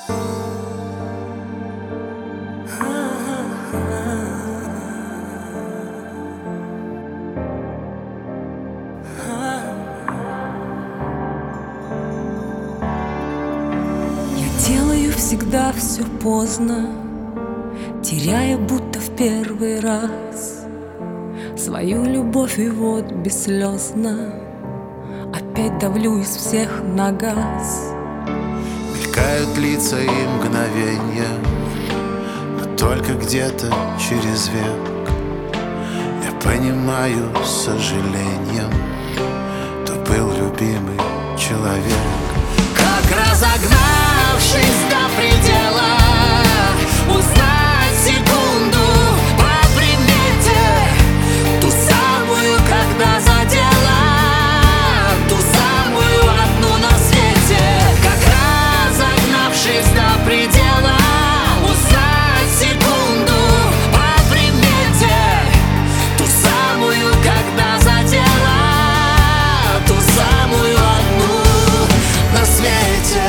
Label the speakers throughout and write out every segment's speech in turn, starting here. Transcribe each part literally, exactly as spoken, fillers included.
Speaker 1: Делаю всегда все поздно, теряя будто в первый раз свою любовь, и вот бесслезно опять давлю из всех на газ.
Speaker 2: Мелькают лица и мгновенья, но только где-то через век я понимаю с сожалением, то был любимый человек.
Speaker 3: Как разогнавшись до предела, узнать секунду по примете, ту самую, когда задела, ту самую одну на свете. Как разогнавшись до предела, узнать секунду по примете, ту самую, когда задела, ту самую одну на свете.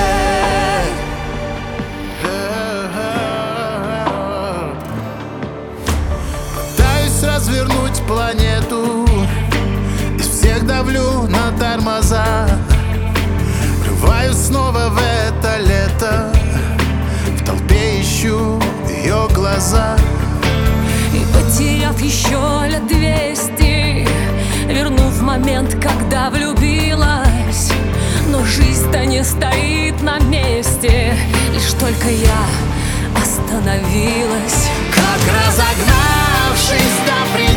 Speaker 2: Пытаюсь развернуть планету, из всех давлю на тормоза. Врываюсь снова в это лето, в толпе ищу ее глаза.
Speaker 1: И потеряв еще лет двести, вернув момент, когда влюбилась, но жизнь-то не стоит на месте, лишь только я остановилась.
Speaker 3: Как разогнавшись до предела,